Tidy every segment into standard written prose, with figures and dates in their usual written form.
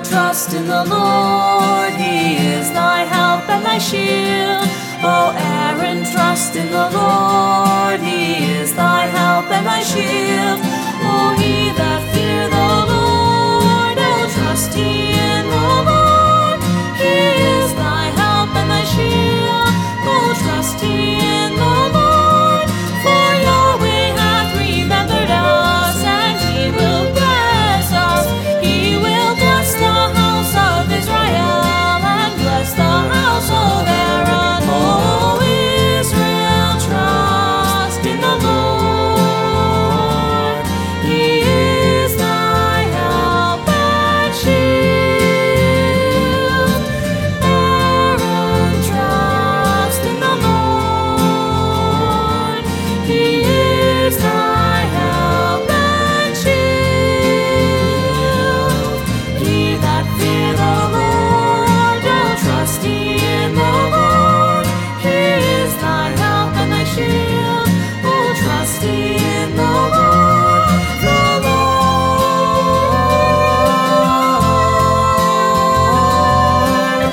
trust in the Lord, He is thy help and thy shield. O Aaron, trust in the Lord, He is thy help and thy shield. O he that fear the Lord, O trust ye in the Lord, He is thy help and thy shield. O trust ye in the Lord, for Yahweh hath remembered us, and He will bless us. He will bless the house of Israel, and bless the house of Aaron. O Israel, trust in the Lord, He is thy help and shield. Aaron, trust in the Lord, He is thy help and shield. Ye that fear the Lord, O trust ye in the Lord, He is thy help and thy shield. O trust ye in the Lord, the Lord.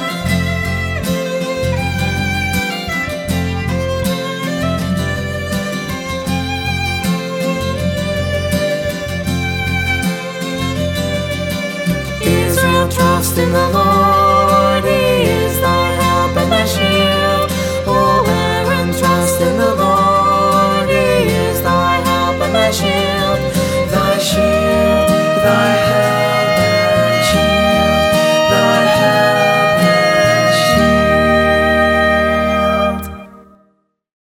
Israel, trust in the Lord.